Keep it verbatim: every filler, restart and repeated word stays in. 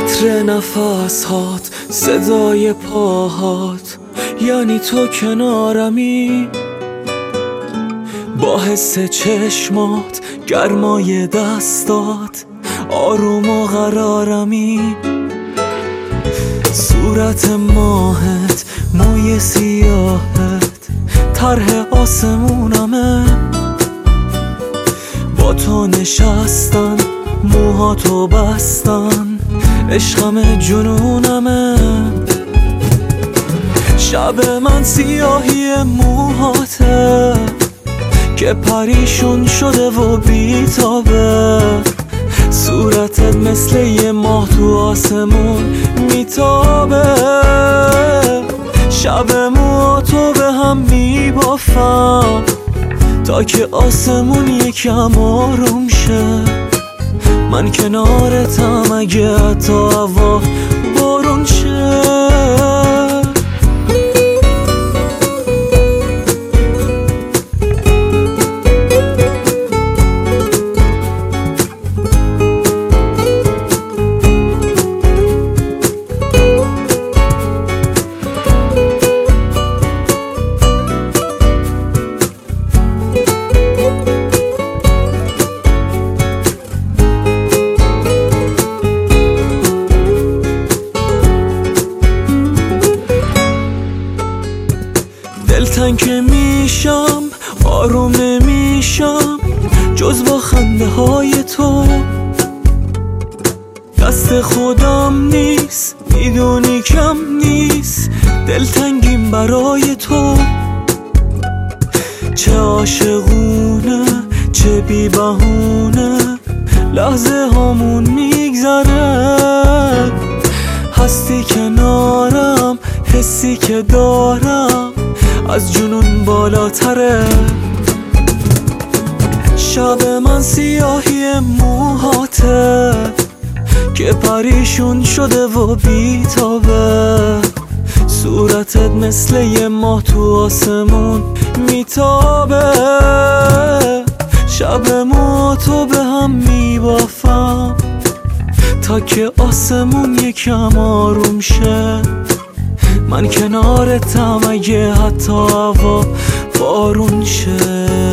عطر نفس هات، صدای پاهات، یعنی تو کنارمی. با حس چشمات، گرمای دستات، آروم و قرارمی. صورت ماهت، موی سیاهت، طرح آسمونمه. با تو نشستن، موهاتو بستن، عشقم جنونمه. شب من سیاهی موهاته که پریشون شده و بیتابه. صورتت مثل یه ماه تو آسمون میتابه. شب موهاتو به هم میبافم تا که آسمون یکم آروم شه. من کنارتم اگه حتی هوا بارون شه. دلتنگ که میشم، آروم نمیشم جز با خنده های تو. دست خودم نیست، میدونی کم نیست، دلتنگیم برای تو. چه عاشقونه، چه بی بهونه، لحظه هامون میگذره. هستی کنارم، حسی که دارم از جنون بالاتره. شب من سیاهی موهاته که پریشون شده و بیتابه. صورتت مثل یه ماه تو آسمون میتابه. شب موهاتو به هم میبافم تا که آسمون یکم آروم شه. من کنارتم اگه حتی هوا بارون شه.